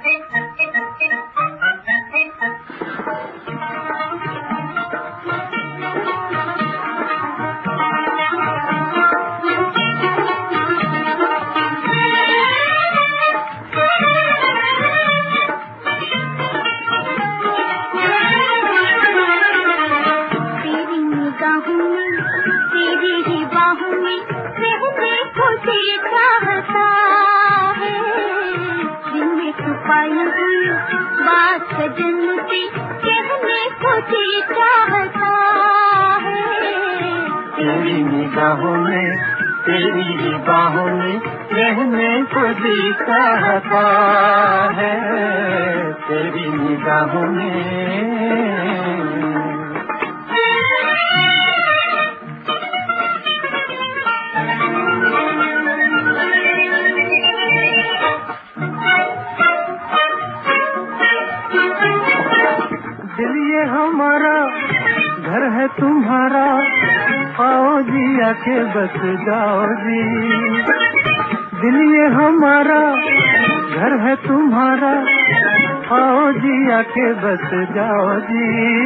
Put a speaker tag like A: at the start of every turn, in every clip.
A: तेरी निगाहों में तेरी बाहों में रहने को जी चाहता है, तेरी निगाहों में। दिल ये हमारा घर है तुम्हारा, आओ जी आके बस जाओ जी। दिल ये हमारा घर है तुम्हारा, आओ जी आके बस जाओ जी।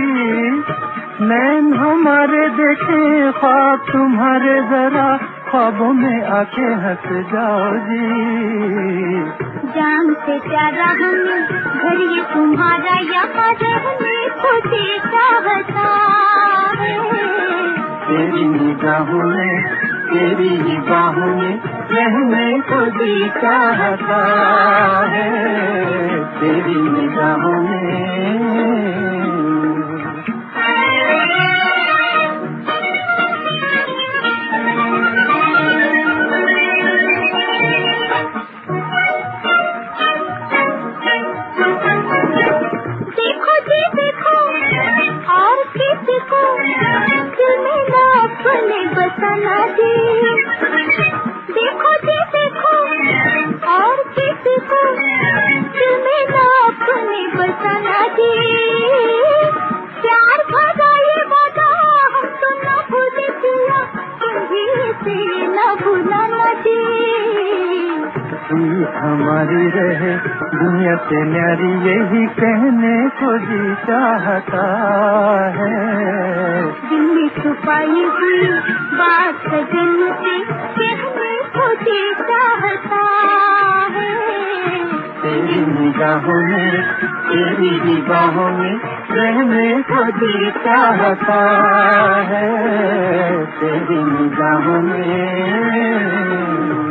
A: नैन हमारे देखे ख्वाब तुम्हारे, जरा ख्वाबों में आके हंस जाओ जी।
B: जान से प्यारा हमें घर ये तुम्हारा, यहाँ रहने को जी चाहता है।
A: तेरी निगाहों में तेरी निगाहों में रहने को जी चाहता है, तेरी निगाहों में।
B: देखो जी देखो और किसी को तुम्हें ना अपने बसाना जी। देखो जी देखो और किसी को तुम्हें ना अपने बसाना जी। प्यार भरा ये वादा हम तो ना भूले पिया, तुम्हें से ना भूलाना जी।
A: हमारी रहे दुनिया से न्यारी, यही कहने को जी चाहता है।
B: दिल में छुपाई हुई बात सजन से कहने को जी चाहता है।
A: तेरी निगाहों में तेरी निगाहों में रहने को जी चाहता है, तेरी निगाहों में।